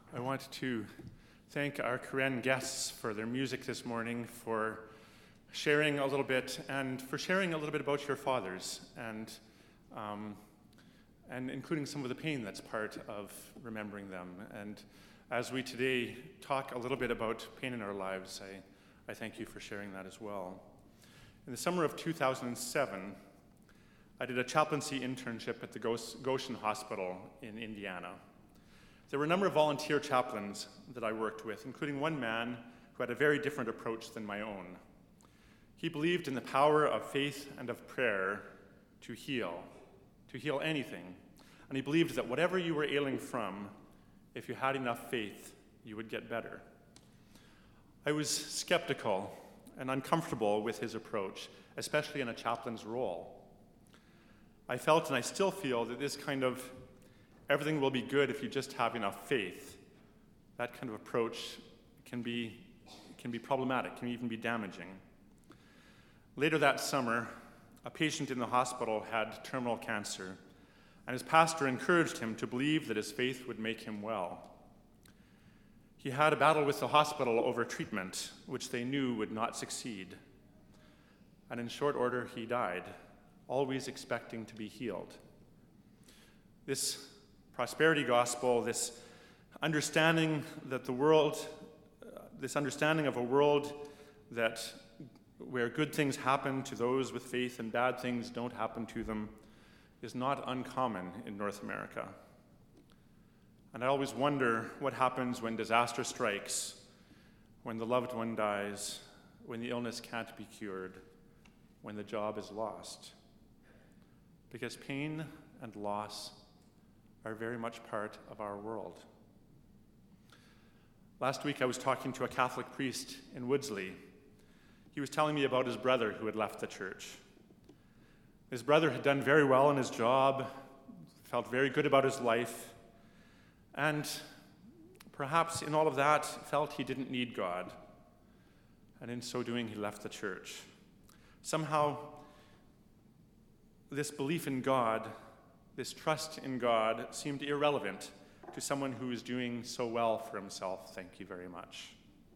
I want to thank our Karen guests for their music this morning, for sharing a little bit, and for sharing a little bit about your fathers, and including some of the pain that's part of remembering them. And as we today talk a little bit about pain in our lives, I thank you for sharing that as well. In the summer of 2007, I did a chaplaincy internship at the Goshen Hospital in Indiana. There were a number of volunteer chaplains that I worked with, including one man who had a very different approach than my own. He believed in the power of faith and of prayer to heal anything. And he believed that whatever you were ailing from, if you had enough faith, you would get better. I was skeptical and uncomfortable with his approach, especially in a chaplain's role. I felt, and I still feel, that this kind of everything will be good if you just have enough faith, that kind of approach can be problematic, can even be damaging. Later that summer, a patient in the hospital had terminal cancer, and his pastor encouraged him to believe that his faith would make him well. He had a battle with the hospital over treatment, which they knew would not succeed. And in short order, he died, always expecting to be healed. This prosperity gospel, this understanding of a world where good things happen to those with faith and bad things don't happen to them, is not uncommon in North America. And I always wonder what happens when disaster strikes, when the loved one dies, when the illness can't be cured, when the job is lost. Because pain and loss are very much part of our world. Last week I was talking to a Catholic priest in Woodsley. He was telling me about his brother who had left the church. His brother had done very well in his job, felt very good about his life, and perhaps in all of that felt he didn't need God. And in so doing, he left the church. Somehow, this belief in God, this trust in God, seemed irrelevant to someone who was doing so well for himself. Thank you very much.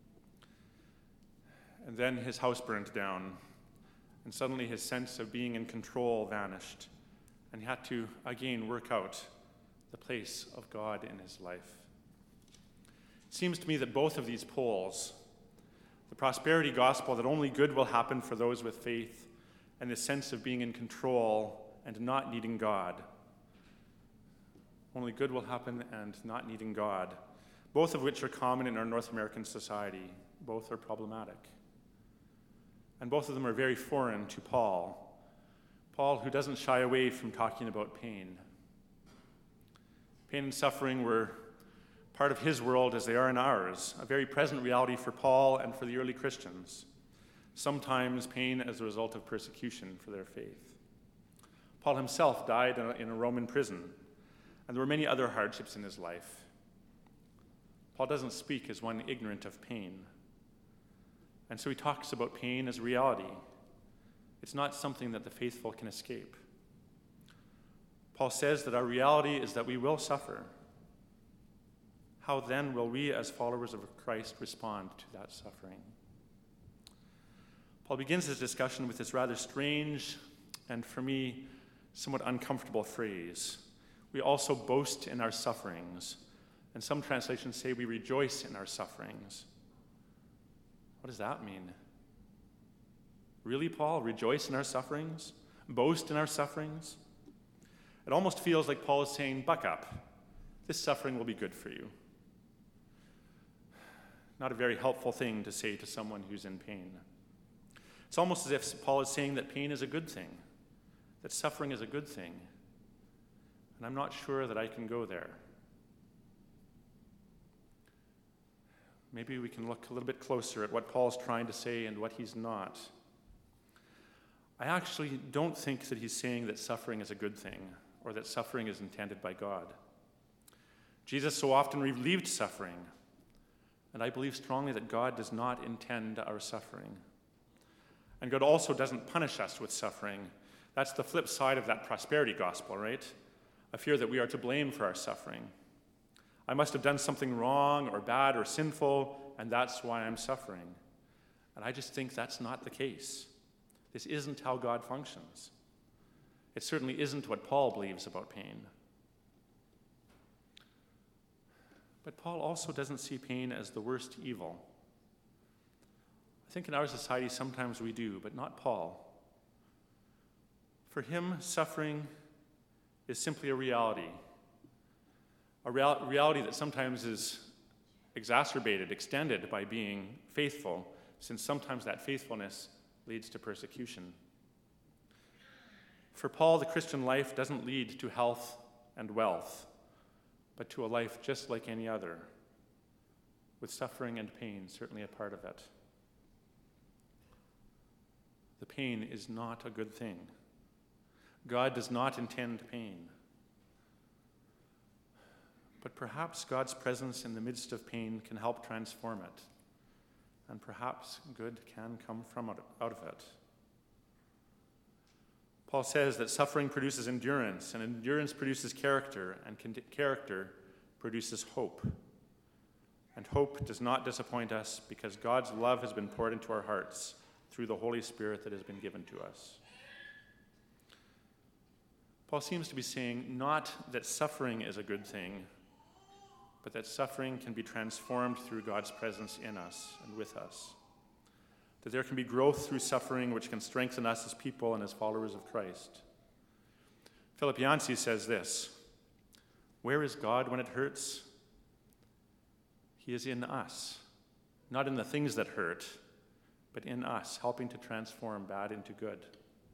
And then his house burned down, and suddenly his sense of being in control vanished, and he had to again work out the place of God in his life. It seems to me that both of these poles, the prosperity gospel that only good will happen for those with faith, and the sense of being in control and not needing God, only good will happen and not needing God, both of which are common in our North American society. Both are problematic. And both of them are very foreign to Paul. Paul, who doesn't shy away from talking about pain. Pain and suffering were part of his world as they are in ours, a very present reality for Paul and for the early Christians. Sometimes pain as a result of persecution for their faith. Paul himself died in a Roman prison, and there were many other hardships in his life. Paul doesn't speak as one ignorant of pain. And so he talks about pain as reality. It's not something that the faithful can escape. Paul says that our reality is that we will suffer. How then will we as followers of Christ respond to that suffering? Paul begins his discussion with this rather strange and, for me, somewhat uncomfortable phrase. We also boast in our sufferings, and some translations say we rejoice in our sufferings. What does that mean? Really, Paul? Rejoice in our sufferings? Boast in our sufferings? It almost feels like Paul is saying, buck up. This suffering will be good for you. Not a very helpful thing to say to someone who's in pain. It's almost as if Paul is saying that pain is a good thing, that suffering is a good thing. And I'm not sure that I can go there. Maybe we can look a little bit closer at what Paul's trying to say and what he's not. I actually don't think that he's saying that suffering is a good thing or that suffering is intended by God. Jesus so often relieved suffering, and I believe strongly that God does not intend our suffering. And God also doesn't punish us with suffering. That's the flip side of that prosperity gospel, right? A fear that we are to blame for our suffering. I must have done something wrong or bad or sinful, and that's why I'm suffering. And I just think that's not the case. This isn't how God functions. It certainly isn't what Paul believes about pain. But Paul also doesn't see pain as the worst evil. I think in our society sometimes we do, but not Paul. For him, suffering is simply a reality that sometimes is exacerbated, extended by being faithful, since sometimes that faithfulness leads to persecution. For Paul, the Christian life doesn't lead to health and wealth, but to a life just like any other, with suffering and pain certainly a part of it. The pain is not a good thing. God does not intend pain. But perhaps God's presence in the midst of pain can help transform it, and perhaps good can come out of it. Paul says that suffering produces endurance, and endurance produces character, and character produces hope. And hope does not disappoint us because God's love has been poured into our hearts through the Holy Spirit that has been given to us. Paul seems to be saying not that suffering is a good thing, but that suffering can be transformed through God's presence in us and with us. That there can be growth through suffering which can strengthen us as people and as followers of Christ. Philip Yancey says this: "Where is God when it hurts? He is in us, not in the things that hurt, but in us, helping to transform bad into good."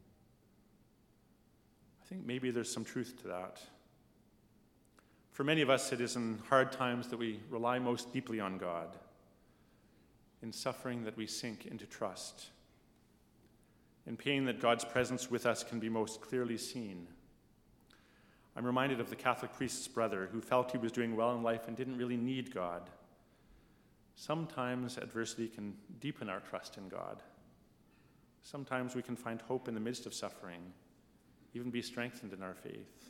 I think maybe there's some truth to that. For many of us, it is in hard times that we rely most deeply on God. In suffering that we sink into trust. In pain that God's presence with us can be most clearly seen. I'm reminded of the Catholic priest's brother who felt he was doing well in life and didn't really need God. Sometimes adversity can deepen our trust in God. Sometimes we can find hope in the midst of suffering, even be strengthened in our faith.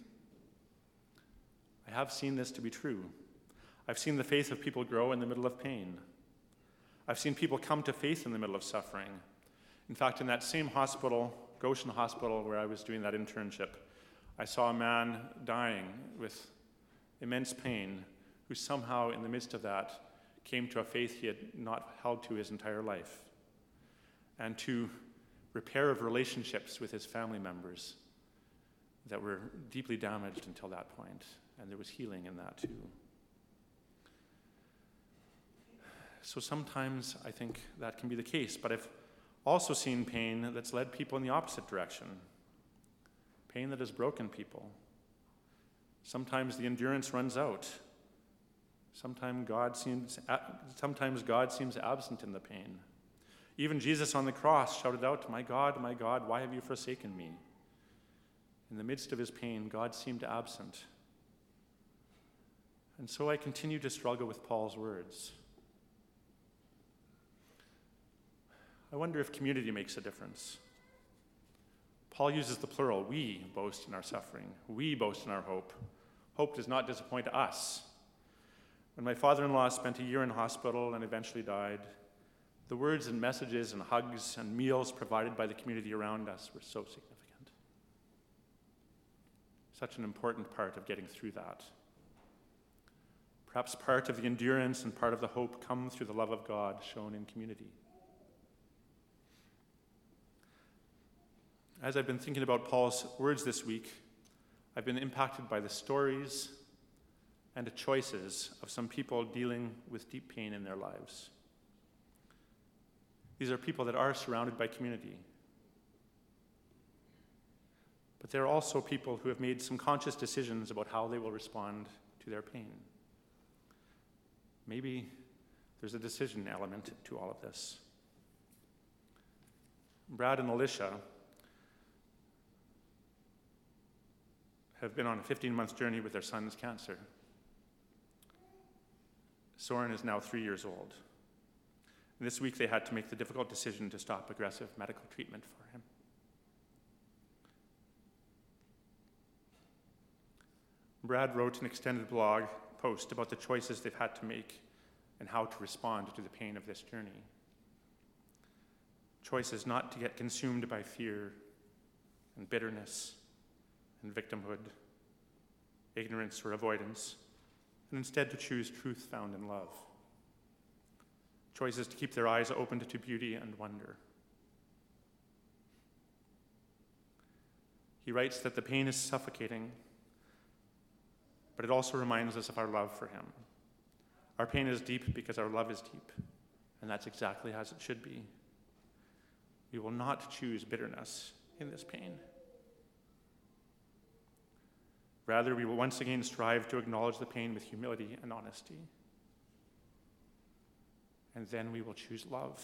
I have seen this to be true. I've seen the faith of people grow in the middle of pain. I've seen people come to faith in the middle of suffering. In fact, in that same hospital, Goshen Hospital, where I was doing that internship, I saw a man dying with immense pain who somehow, in the midst of that, came to a faith he had not held to his entire life, and to repair of relationships with his family members that were deeply damaged until that point, and there was healing in that too. So sometimes I think that can be the case, but I've also seen pain that's led people in the opposite direction. Pain that has broken people. Sometimes the endurance runs out. Sometimes God seems absent in the pain. Even Jesus on the cross shouted out, my God, why have you forsaken me?" In the midst of his pain, God seemed absent. And so I continue to struggle with Paul's words. I wonder if community makes a difference. Paul uses the plural. We boast in our suffering. We boast in our hope. Hope does not disappoint us. When my father-in-law spent a year in hospital and eventually died, the words and messages and hugs and meals provided by the community around us were so significant. Such an important part of getting through that. Perhaps part of the endurance and part of the hope come through the love of God shown in community. As I've been thinking about Paul's words this week, I've been impacted by the stories and the choices of some people dealing with deep pain in their lives. These are people that are surrounded by community. But they're also people who have made some conscious decisions about how they will respond to their pain. Maybe there's a decision element to all of this. Brad and Alicia have been on a 15-month journey with their son's cancer. Soren is now 3 years old. And this week they had to make the difficult decision to stop aggressive medical treatment for him. Brad wrote an extended blog post about the choices they've had to make and how to respond to the pain of this journey. Choices not to get consumed by fear and bitterness and victimhood, ignorance or avoidance, and instead to choose truth found in love. Choices to keep their eyes open to beauty and wonder. He writes that the pain is suffocating, but it also reminds us of our love for him. Our pain is deep because our love is deep, and that's exactly as it should be. We will not choose bitterness in this pain. Rather, we will once again strive to acknowledge the pain with humility and honesty. And then we will choose love.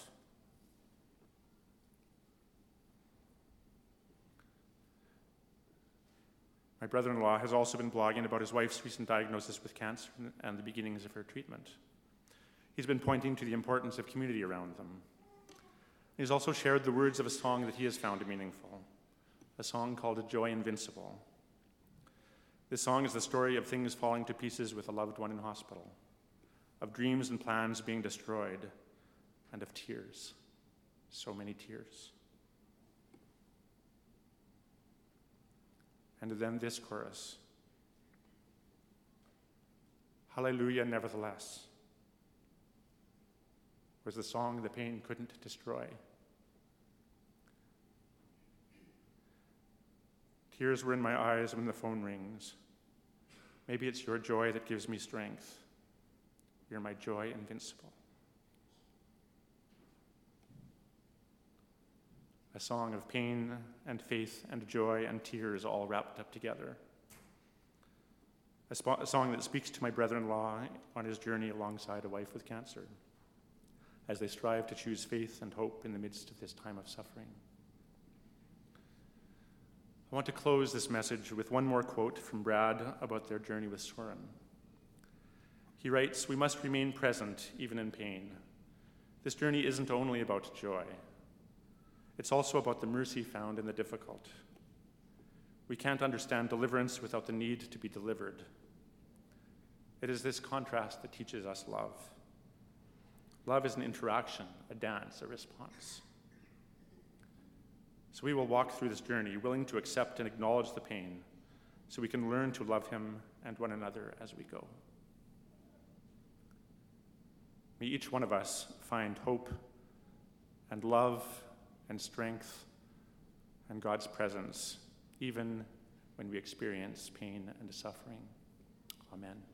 My brother-in-law has also been blogging about his wife's recent diagnosis with cancer and the beginnings of her treatment. He's been pointing to the importance of community around them. He's also shared the words of a song that he has found meaningful, a song called A Joy Invincible. This song is the story of things falling to pieces with a loved one in hospital, of dreams and plans being destroyed, and of tears, so many tears. And then this chorus, Hallelujah, nevertheless, was the song the pain couldn't destroy. Tears were in my eyes when the phone rings. Maybe it's your joy that gives me strength. You're my joy invincible. A song of pain and faith and joy and tears all wrapped up together. A song that speaks to my brother-in-law on his journey alongside a wife with cancer, as they strive to choose faith and hope in the midst of this time of suffering. I want to close this message with one more quote from Brad about their journey with Soren. He writes, "We must remain present even in pain. This journey isn't only about joy. It's also about the mercy found in the difficult. We can't understand deliverance without the need to be delivered. It is this contrast that teaches us love. Love is an interaction, a dance, a response. So we will walk through this journey, willing to accept and acknowledge the pain, so we can learn to love him and one another as we go. May each one of us find hope and love and strength and God's presence, even when we experience pain and suffering. Amen.